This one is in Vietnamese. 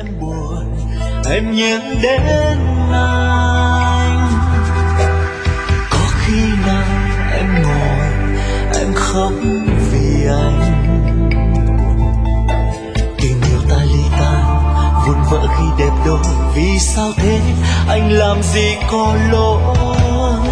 em buồn, em nhớ đến anh. Có khi nào em ngồi em khóc vì anh, tình yêu ta ly tan vụn vỡ khi đẹp đôi. Vì sao thế anh làm gì có lỗi?